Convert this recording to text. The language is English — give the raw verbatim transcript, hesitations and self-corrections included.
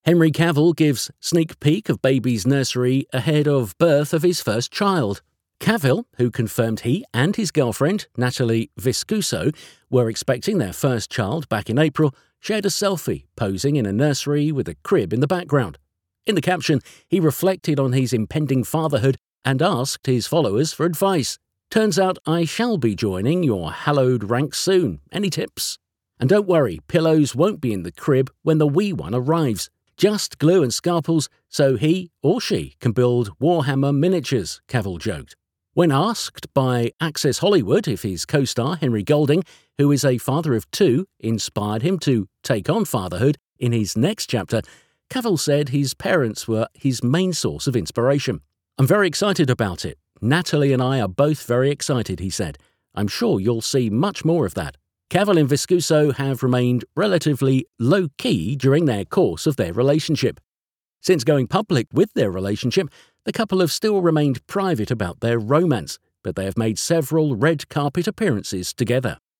Henry Cavill gives sneak peek of baby's nursery ahead of birth of his first child. Cavill, who confirmed he and his girlfriend, Natalie Viscuso, were expecting their first child back in April, shared a selfie posing in a nursery with a crib in the background. In the caption, he reflected on his impending fatherhood and asked his followers for advice. Turns out I shall be joining your hallowed ranks soon. Any tips? And don't worry, pillows won't be in the crib when the wee one arrives. Just glue and scalpels so he or she can build Warhammer miniatures, Cavill joked. When asked by Access Hollywood if his co-star Henry Golding, who is a father of two, inspired him to take on fatherhood in his next chapter, Cavill said his parents were his main source of inspiration. I'm very excited about it. Natalie and I are both very excited, he said. I'm sure you'll see much more of that. Cavill and Viscuso have remained relatively low-key during their course of their relationship. Since going public with their relationship, the couple have still remained private about their romance, but they have made several red carpet appearances together.